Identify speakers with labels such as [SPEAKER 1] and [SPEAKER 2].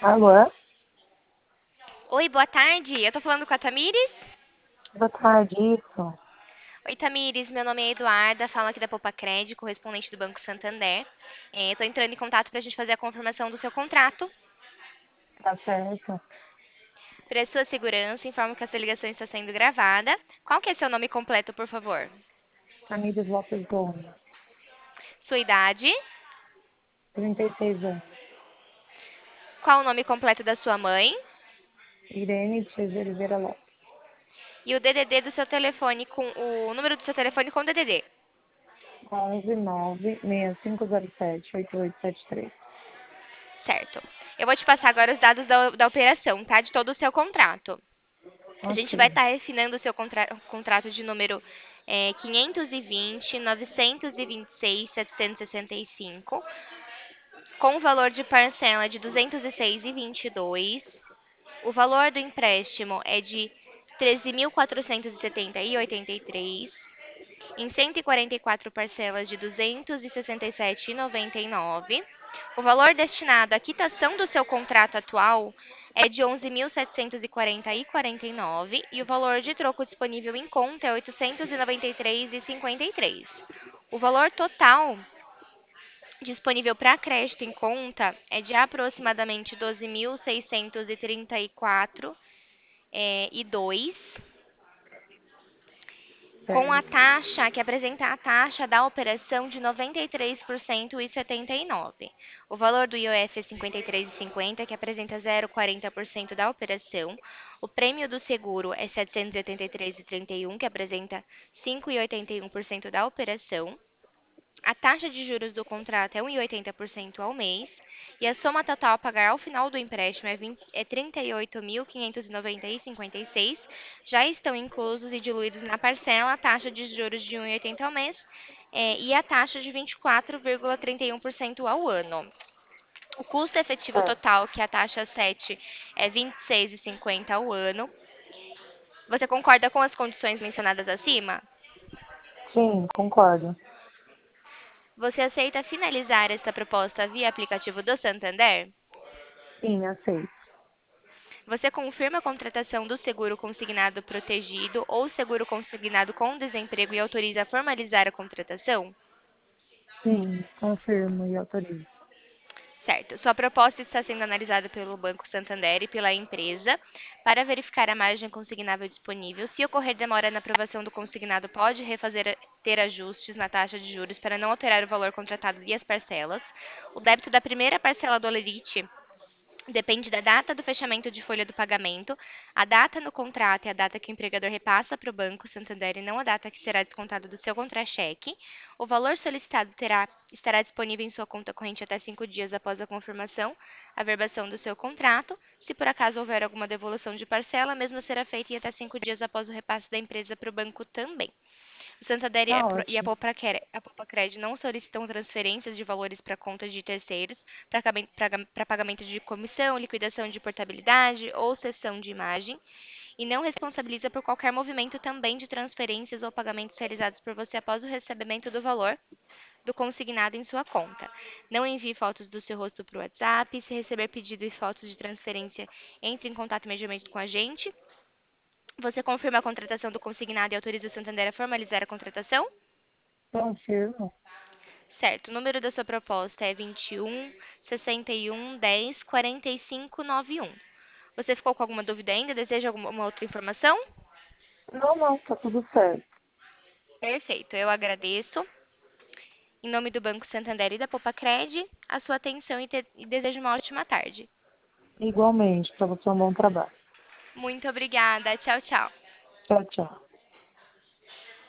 [SPEAKER 1] Alô?
[SPEAKER 2] Oi, boa tarde. Eu tô falando com a Tamires?
[SPEAKER 1] Boa tarde, isso.
[SPEAKER 2] Oi, Tamires. Meu nome é Eduarda, falo aqui da Poupa Cred, correspondente do Banco Santander. Tô entrando em contato para a gente fazer a confirmação do seu contrato.
[SPEAKER 1] Tá certo.
[SPEAKER 2] Para sua segurança, informo que essa ligação está sendo gravada. Qual que é seu nome completo, por favor?
[SPEAKER 1] Tamires Lopes Gomes,
[SPEAKER 2] Sua idade?
[SPEAKER 1] 36 anos.
[SPEAKER 2] Qual o nome completo da sua mãe?
[SPEAKER 1] Irene Dias de Oliveira Lopes.
[SPEAKER 2] E o DDD do seu telefone com o número do seu telefone com DDD.
[SPEAKER 1] 11 9 6507 8873.
[SPEAKER 2] Certo. Eu vou te passar agora os dados da operação, tá? De todo o seu contrato. A gente vai
[SPEAKER 1] Ok.
[SPEAKER 2] estar refinando o seu contrato de número 520, 926, 765, com o valor de parcela de 206,22. O valor do empréstimo é de 13.470,83 em 144 parcelas de 267,99. O valor destinado à quitação do seu contrato atual é de 11.740,49 e o valor de troco disponível em conta é 893,53. O valor total disponível para crédito em conta é de aproximadamente 12.634 e 2, com a
[SPEAKER 1] Certo.
[SPEAKER 2] taxa que apresenta a taxa da operação de 93% e 79. O valor do IOF é 53,50, que apresenta 0,40% da operação. O prêmio do seguro é 783,31, que apresenta 5,81% da operação. A taxa de juros do contrato é 1,80% ao mês e a soma total a pagar ao final do empréstimo é 38.590,56. Já estão inclusos e diluídos na parcela a taxa de juros de 1,80 ao mês e a taxa de 24,31% ao ano. O custo efetivo
[SPEAKER 1] Certo.
[SPEAKER 2] total, que é a taxa 7, é 26,50 ao ano. Você concorda com as condições mencionadas acima?
[SPEAKER 1] Sim, concordo.
[SPEAKER 2] Você aceita finalizar esta proposta via aplicativo do Santander?
[SPEAKER 1] Sim, aceito.
[SPEAKER 2] Você confirma a contratação do seguro consignado protegido ou seguro consignado com desemprego e autoriza a formalizar a contratação?
[SPEAKER 1] Sim, confirmo e autorizo.
[SPEAKER 2] Certo. Sua proposta está sendo analisada pelo Banco Santander e pela empresa para verificar a margem consignável disponível. Se ocorrer demora na aprovação do consignado, pode ter ajustes na taxa de juros para não alterar o valor contratado e as parcelas. O débito da primeira parcela do Lerite depende da data do fechamento de folha do pagamento, a data no contrato e a data que o empregador repassa para o Banco Santander e não a data que será descontado do seu contra-cheque. O valor solicitado estará disponível em sua conta corrente até 5 dias após a confirmação, a verbação do seu contrato. Se por acaso houver alguma devolução de parcela, a mesma será feita em até 5 dias após o repasse da empresa para o banco também. O Santander
[SPEAKER 1] Tá
[SPEAKER 2] e
[SPEAKER 1] ótimo.
[SPEAKER 2] A Poupa não solicitam transferências de valores para contas de terceiros para pagamento de comissão, liquidação de portabilidade ou cessão de imagem e não responsabiliza por qualquer movimento também de transferências ou pagamentos realizados por você após o recebimento do valor do consignado em sua conta. Não envie fotos do seu rosto para o WhatsApp. Se receber pedido e fotos de transferência, entre em contato imediatamente com a gente. Você confirma a contratação do consignado e autoriza o Santander a formalizar a contratação?
[SPEAKER 1] Confirmo.
[SPEAKER 2] Certo. O número da sua proposta é 21 61 10 45 91. Você ficou com alguma dúvida ainda? Deseja alguma outra informação?
[SPEAKER 1] Não, não, tá tudo certo.
[SPEAKER 2] Perfeito. Eu agradeço. Em nome do Banco Santander e da Popacred, a sua atenção e desejo uma ótima tarde.
[SPEAKER 1] Igualmente, para você um bom trabalho.
[SPEAKER 2] Muito obrigada. Tchau, tchau.
[SPEAKER 1] Tchau, tchau.